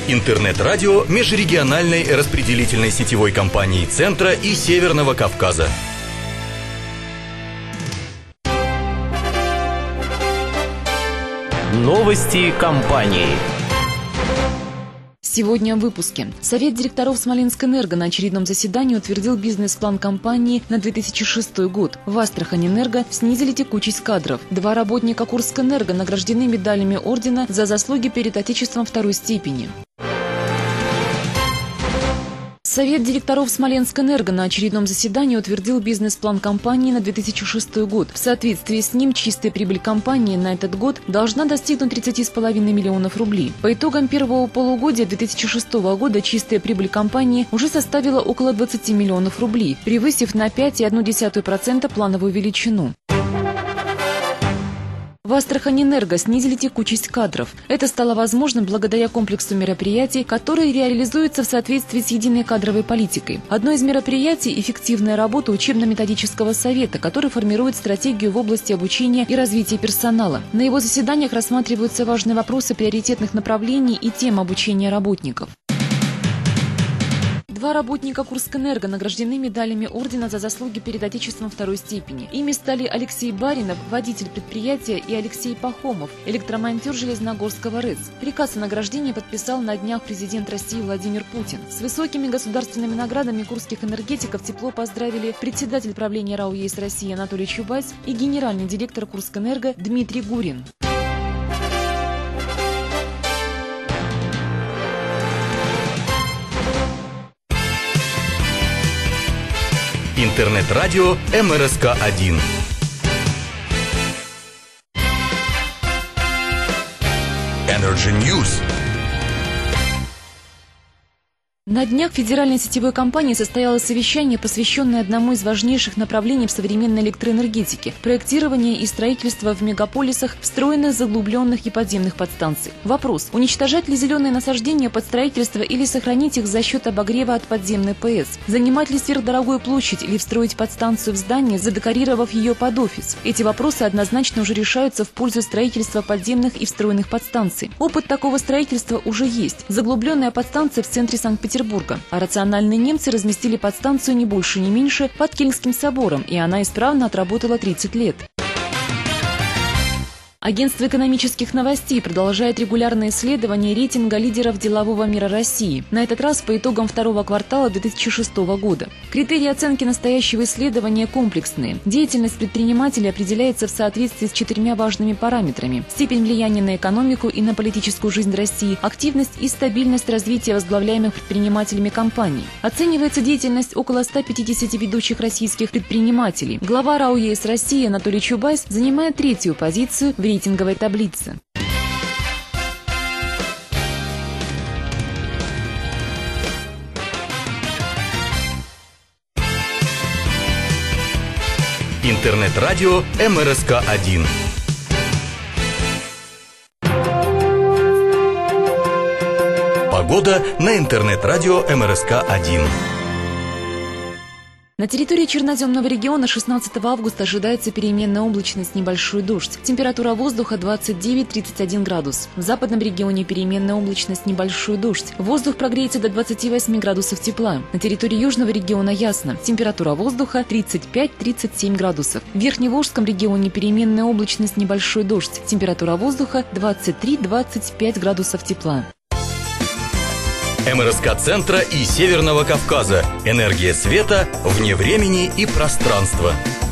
Интернет-радио межрегиональной распределительной сетевой компании Центра и Северного Кавказа. Новости компании. Сегодня в выпуске. Совет директоров Смоленскэнерго на очередном заседании утвердил бизнес-план компании на 2006 год. В Астрахань-Энерго снизили текучесть кадров. 2 работника Курскэнерго награждены медалями ордена за заслуги перед Отечеством второй степени. Совет директоров Смоленскэнерго на очередном заседании утвердил бизнес-план компании на 2006 год. В соответствии с ним чистая прибыль компании на этот год должна достигнуть 30,5 миллионов рублей. По итогам первого полугодия 2006 года чистая прибыль компании уже составила около 20 миллионов рублей, превысив на 5,1% плановую величину. В Астрахань-Энерго снизили текучесть кадров. Это стало возможным благодаря комплексу мероприятий, которые реализуются в соответствии с единой кадровой политикой. Одно из мероприятий – эффективная работа учебно-методического совета, который формирует стратегию в области обучения и развития персонала. На его заседаниях рассматриваются важные вопросы приоритетных направлений и тем обучения работников. 2 работника Курскэнерго награждены медалями ордена за заслуги перед Отечеством второй степени. Ими стали Алексей Баринов, водитель предприятия, и Алексей Пахомов, электромонтер Железногорского РЭЦ. Приказ о награждении подписал на днях президент России Владимир Путин. С высокими государственными наградами курских энергетиков тепло поздравили председатель правления РАО ЕС России Анатолий Чубайс и генеральный директор Курскэнерго Дмитрий Гурин. Интернет-радио МРСК-1. Energy News. На днях в федеральной сетевой компании состоялось совещание, посвященное одному из важнейших направлений в современной электроэнергетике – проектирование и строительство в мегаполисах встроенных, заглубленных и подземных подстанций. Вопрос – уничтожать ли зеленые насаждения под строительство или сохранить их за счет обогрева от подземной ПС? Занимать ли сверхдорогую площадь или встроить подстанцию в здание, задекорировав ее под офис? Эти вопросы однозначно уже решаются в пользу строительства подземных и встроенных подстанций. Опыт такого строительства уже есть. Заглубленная подстанция в центре Санкт-Петербурга. А рациональные немцы разместили подстанцию не больше, не меньше под Кельнским собором, и она исправно отработала 30 лет. Агентство экономических новостей продолжает регулярное исследование рейтинга лидеров делового мира России. На этот раз по итогам второго квартала 2006 года. Критерии оценки настоящего исследования комплексные. Деятельность предпринимателей определяется в соответствии с 4 важными параметрами: степень влияния на экономику и на политическую жизнь России, активность и стабильность развития возглавляемых предпринимателями компаний. Оценивается деятельность около 150 ведущих российских предпринимателей. Глава РАО ЕС России Анатолий Чубайс занимает 3-ю позицию в рейтинговой таблице. Интернет-радио МРСК-1. Погода на интернет-радио МРСК-1. На территории Черноземного региона 16 августа ожидается переменная облачность, небольшой дождь. Температура воздуха 29-31 градус. В западном регионе переменная облачность, небольшой дождь. Воздух прогреется до 28 градусов тепла. На территории южного региона ясно. Температура воздуха 35-37 градусов. В Верхневолжском регионе переменная облачность, небольшой дождь. Температура воздуха 23-25 градусов тепла. МРСК Центра и Северного Кавказа. Энергия света вне времени и пространства.